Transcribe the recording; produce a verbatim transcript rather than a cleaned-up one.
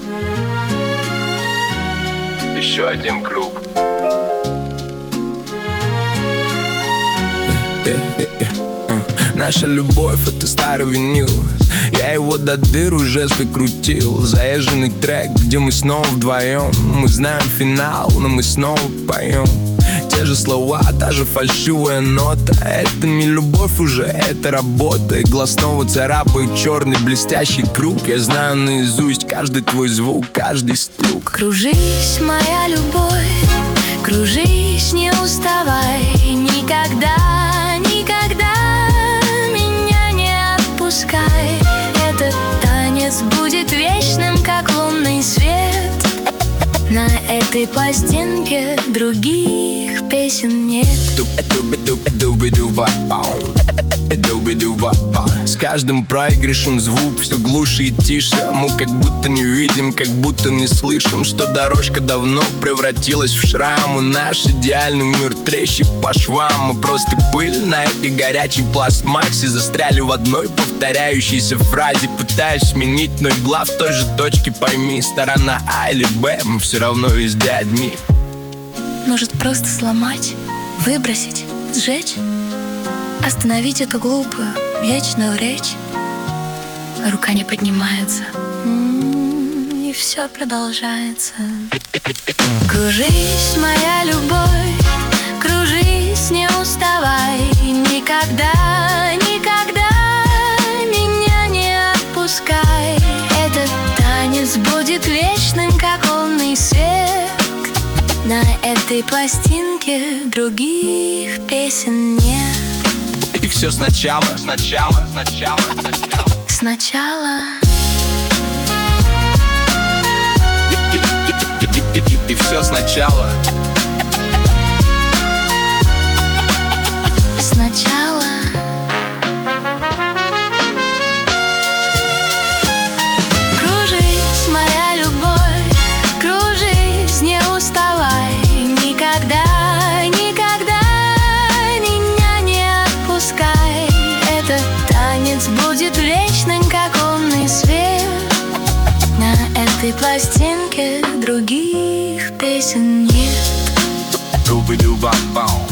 Еще один круг. Наша любовь — это старый винил. Я его до дыр уже закрутил. Заезженный трек, где мы снова вдвоем. Мы знаем финал, но мы снова поем. Те же слова, та же фальшивая нота. Это не любовь уже, это работа. Игла снова царапает черный блестящий круг. Я знаю наизусть каждый твой звук, каждый стук. Кружись, моя любовь, кружись, не уставай. Никогда, никогда меня не отпускай. Этот танец будет вечным, как лунный свет. На этой пластинке других песен нет. С каждым проигрышем звук все глуше и тише. Мы как будто не видим, как будто не слышим, что дорожка давно превратилась в шрам. И наш идеальный мир трещит по швам. Мы просто пыль на этой горячей пластмассе. Застряли в одной повторяющейся фразе. Пытаюсь сменить, но игла в той же точке. Пойми, сторона А или Б, мы все равно везде одни. Может, просто сломать, выбросить, сжечь? Остановить эту глупую, вечную речь? Рука не поднимается, м-м, и все продолжается. Кружись, моя любовь, кружись, не уставай. Никогда, никогда меня не отпускай. Этот танец будет вечным, как лунный свет. На этой пластинке других песен нет. И все сначала, сначала, сначала, сначала. Сначала. И, и, и, и, и, и все сначала. Сначала. Кружись, моя любовь, кружись, не уставай. Никогда, никогда меня не отпускай. Этот танец будет вечным, как лунный свет. На этой пластинке других песен нет. Дубы-дубам-бам.